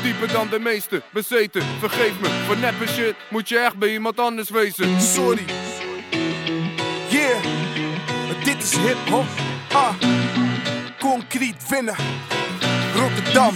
dieper dan de meeste, bezeten, vergeef me. Voor neppe shit moet je echt bij iemand anders wezen. Sorry. Yeah, dit is hip-hop. Concreet winnen. Rotterdam.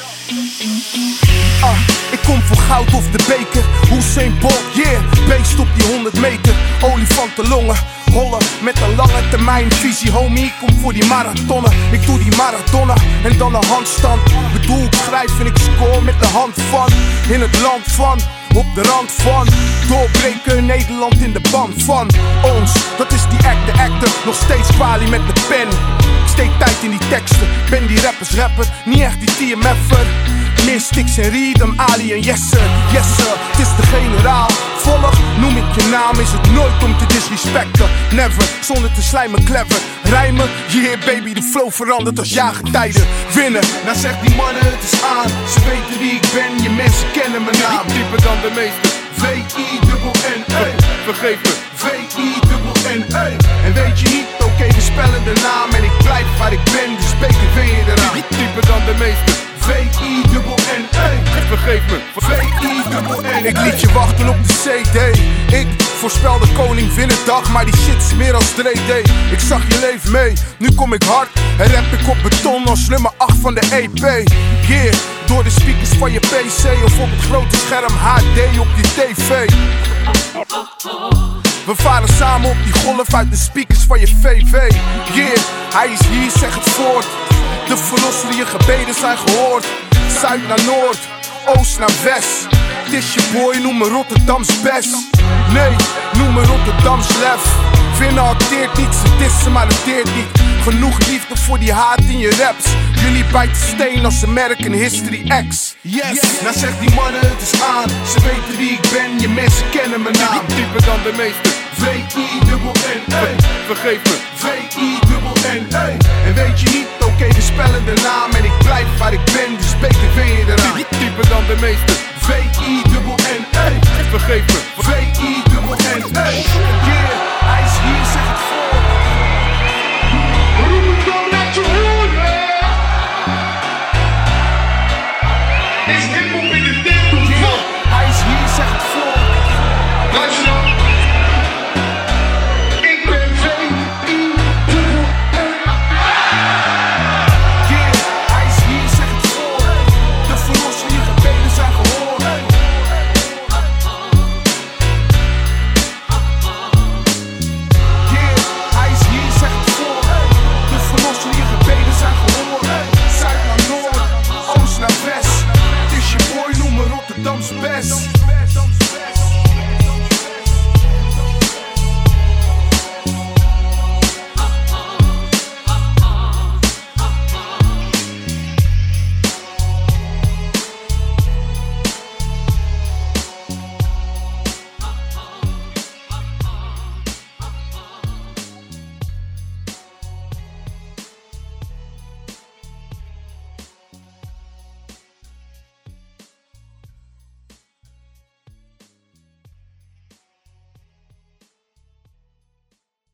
Ik kom voor goud of de beker. Usain Bolt, yeah. Beest op die 100 meter. Olifantenlongen. Rollen met een lange termijn visie. Homie, ik kom voor die marathonnen. Ik doe die marathonnen en dan een handstand. Bedoel, ik schrijf en ik score met de hand van. In het land van, op de rand van. Doorbreken, Nederland in de band van ons. Dat is die act, de actor. Nog steeds kwalie met de pen. Ik steek tijd in die teksten. Ben die rappers rapper, niet echt die TMF'er. Meer sticks en rhythm, Ali en Jesse. Jesse, het is de generaal. Volg, noem ik je naam, is het nooit om te disrespecten. Never, zonder te slijmen, clever. Rijmen, yeah baby, de flow verandert als jaargetijden. Winnen, nou zegt die mannen het is aan. Ze weten wie ik ben, je mensen kennen mijn naam. Dieper dan de meeste, V-I-N-N-E. vergeef me. V-I-N-N-E. En weet je niet, oké, we spellen de naam. En ik blijf waar ik ben, dus beter vind je eraan. Dieper dan de meeste, V-I-N-N-E. vergeef me. V-I-N-N-E. Ik liet je wachten op de CD. Ik voorspelde koning Winnedag, maar die shit is meer als 3D. Ik zag je leven mee, nu kom ik hard. En rap ik op beton als nummer 8 van de EP. Yeah, door de speakers van je PC of op het grote scherm HD op je TV. We varen samen op die golf uit de speakers van je VV. Yeah, hij is hier, zeg het voort. De verlosser, je gebeden zijn gehoord. Zuid naar noord, oost naar west. Het is je boy, noem me Rotterdams best. Nee, noem me Rotterdams lef. Winnen acteert niet, ze dissen maar het deert niet. Genoeg liefde voor die haat in je raps. Jullie bijten steen als American History X. Yes, nou zegt die mannen het is aan. Ze weten wie ik ben, je mensen kennen mijn naam. Dieper dan de meeste, V-I-N-N-E. vergeef me. V-I-N-N-E. En weet je niet, oké, we spellen de naam. En ik blijf waar ik ben, dus beter vind je eraan. Dieper dan de meeste, V-I-N-N-E. vergeef me. V-I-N-N-E. Yeah.